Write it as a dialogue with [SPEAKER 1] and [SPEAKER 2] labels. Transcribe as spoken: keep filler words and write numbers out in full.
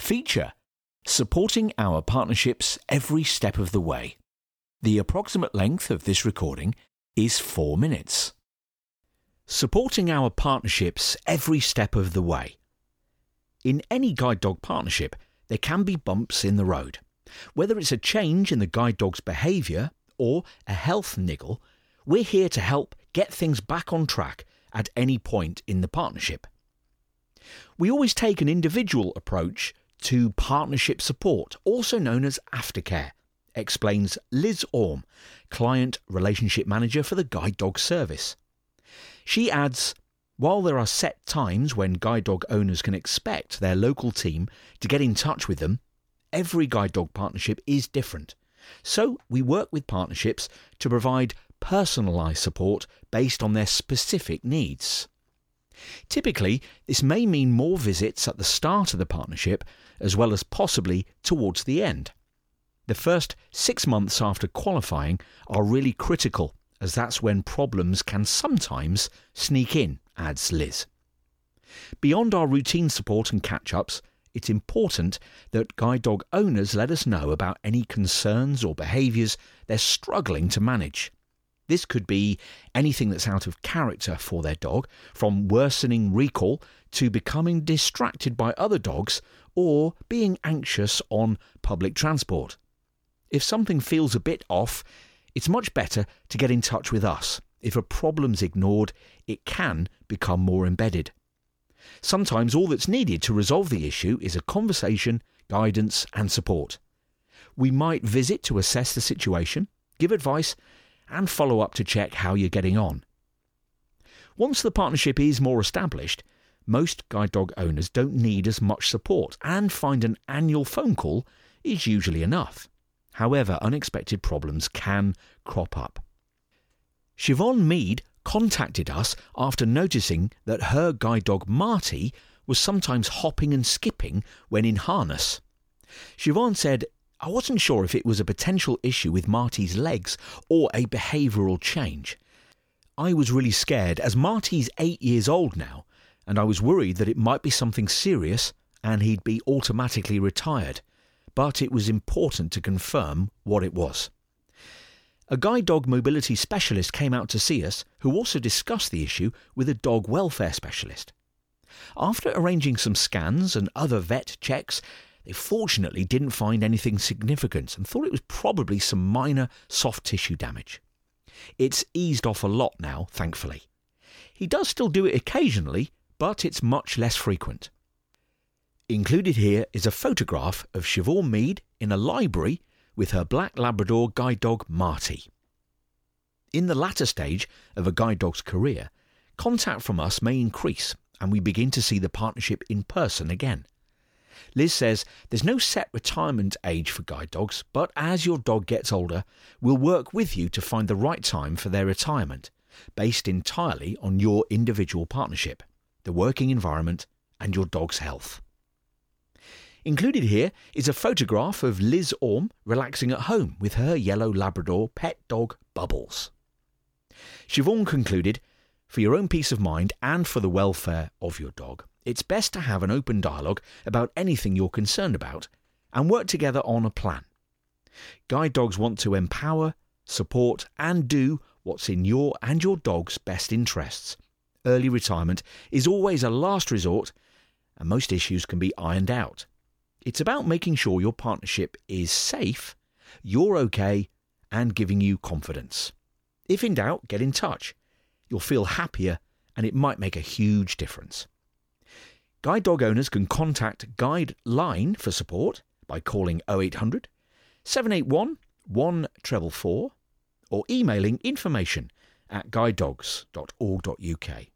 [SPEAKER 1] Feature: supporting our partnerships every step of the way. The approximate length of this recording is four minutes. Supporting our partnerships every step of the way. In any guide dog partnership, there can be bumps in the road. Whether it's a change in the guide dog's behaviour or a health niggle, we're here to help get things back on track at any point in the partnership. We always take an individual approach to partnership support, also known as aftercare, explains Liz Orme, Client Relationship Manager for the Guide Dog Service. She adds, while there are set times when guide dog owners can expect their local team to get in touch with them, every guide dog partnership is different. So we work with partnerships to provide personalised support based on their specific needs. Typically, this may mean more visits at the start of the partnership as well as possibly towards the end. The first six months after qualifying are really critical, as that's when problems can sometimes sneak in, adds Liz. Beyond our routine support and catch-ups, it's important that guide dog owners let us know about any concerns or behaviours they're struggling to manage. This could be anything that's out of character for their dog, from worsening recall to becoming distracted by other dogs or being anxious on public transport. If something feels a bit off, it's much better to get in touch with us. If a problem's ignored, it can become more embedded. Sometimes all that's needed to resolve the issue is a conversation, guidance and support. We might visit to assess the situation, give advice and follow up to check how you're getting on. Once the partnership is more established, most guide dog owners don't need as much support and find an annual phone call is usually enough. However, unexpected problems can crop up. Siobhan Mead contacted us after noticing that her guide dog Marty was sometimes hopping and skipping when in harness. Siobhan said, "I wasn't sure if it was a potential issue with Marty's legs or a behavioural change. I was really scared as Marty's eight years old now, and I was worried that it might be something serious and he'd be automatically retired, but it was important to confirm what it was." A guide dog mobility specialist came out to see us, who also discussed the issue with a dog welfare specialist. After arranging some scans and other vet checks, they fortunately didn't find anything significant and thought it was probably some minor soft tissue damage. It's eased off a lot now, thankfully. He does still do it occasionally, but it's much less frequent. Included here is a photograph of Siobhan Mead in a library with her black Labrador guide dog Marty. In the latter stage of a guide dog's career, contact from us may increase and we begin to see the partnership in person again. Liz says there's no set retirement age for guide dogs, but as your dog gets older, we'll work with you to find the right time for their retirement, based entirely on your individual partnership, the working environment and your dog's health. Included here is a photograph of Liz Orme relaxing at home with her yellow Labrador pet dog Bubbles. Siobhan concluded, "For your own peace of mind and for the welfare of your dog, it's best to have an open dialogue about anything you're concerned about and work together on a plan. Guide dogs want to empower, support and do what's in your and your dog's best interests. Early retirement is always a last resort and most issues can be ironed out. It's about making sure your partnership is safe, you're okay and giving you confidence. If in doubt, get in touch. You'll feel happier and it might make a huge difference." Guide dog owners can contact Guide Line for support by calling oh eight hundred, seven eight one, one four four four or emailing information at guide dogs dot org dot U K.